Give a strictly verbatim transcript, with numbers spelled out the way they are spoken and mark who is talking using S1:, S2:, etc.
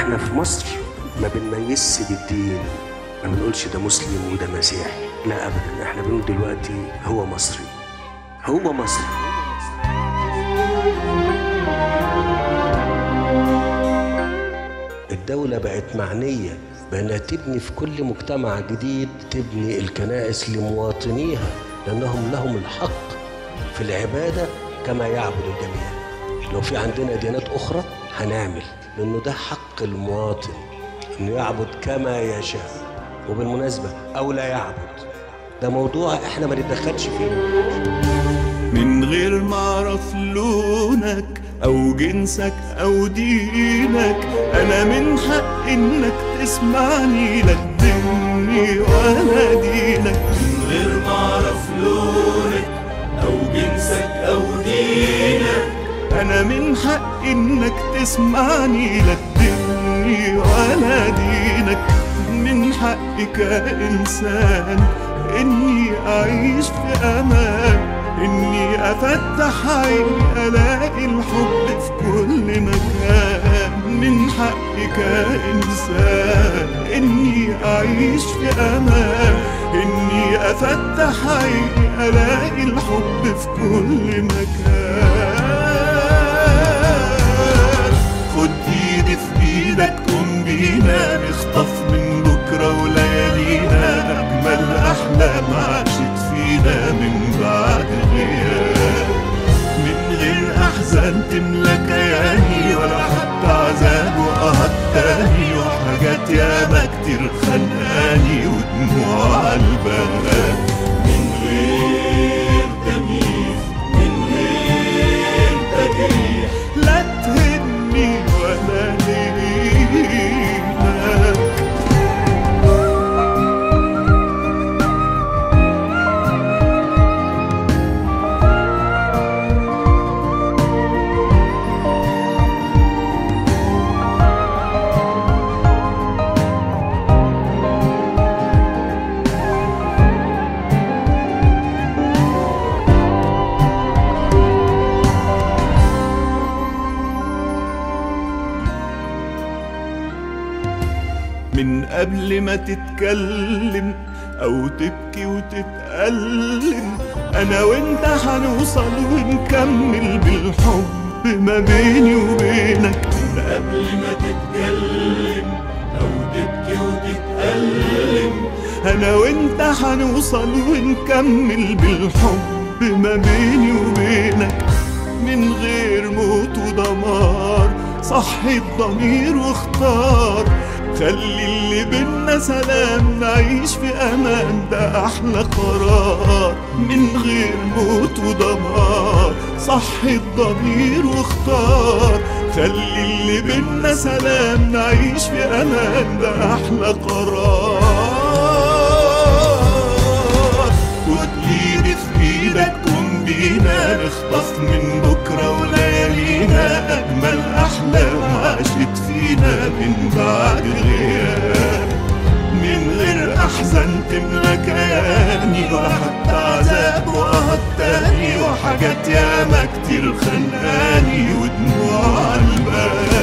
S1: احنا في مصر ما بنميزش بالدين، ما بنقولش ده مسلم وده مسيحي، لا ابدا، احنا بنقول دلوقتي هو مصري، هو مصري. الدولة بقت معنية بأنها تبني في كل مجتمع جديد، تبني الكنائس لمواطنيها لأنهم لهم الحق في العبادة كما يعبد الجميع. لو في عندنا ديانات أخرى هنعمل، لأنه ده حق المواطن إنه يعبد كما يشاء، وبالمناسبة أو لا يعبد، ده موضوع إحنا ما نتدخلش فيه.
S2: من غير ما أعرف لونك أو جنسك أو دينك، أنا من حق إنك تسمعني، لا تديني ولا دينك.
S3: من غير ما أعرف لونك أو جنسك أو دينك،
S2: أنا من حق إنك تسمعني، لا تديني ولا دينك. من حقي كإنسان إني أعيش في أمان، إني أفتح عيني ألاقي الحب في كل مكان. من حقي كإنسان إني أعيش في أمان، إني أفتح عيني ألاقي الحب في كل مكان. خد إيدي في إيدك قوم بينا نخطف من بكرة وليالينا أجمل أحلام عاشت فينا من بعد غياب. من غير أحزان تملى كياني ولا حتى عذاب وقهر تاني، وحاجات ياما كتير خانقاني ودموع عالباب.
S3: من غير تمييز، من غير تجريح،
S2: لا تهني ولا ليلك. من قبل ما تتكلم أو تبكي وتتألم، أنا وإنت هنوصل ونكمل بالحب ما بيني وبينك.
S3: من قبل ما تتكلم أو تبكي وتتألم،
S2: أنا وإنت هنوصل ونكمل بالحب ما بيني وبينك. من غير موت ودمار صحي الضمير واختار، خلي اللي بينا سلام نعيش في أمان، ده أحلى قرار. من غير موت ودمار صحي الضمير واختار، خلي اللي بينا سلام نعيش في أمان، ده أحلى قرار. خد إيدي في إيدك قوم بينا نخطف من بكرة وليالينا أجمل أحلام عاشت فينا من بعد غياب. من غير أحزان تملى كياني ولا حتى عذاب وقهر تاني، وحاجات ياما كتير خانقاني ودموع عالباب.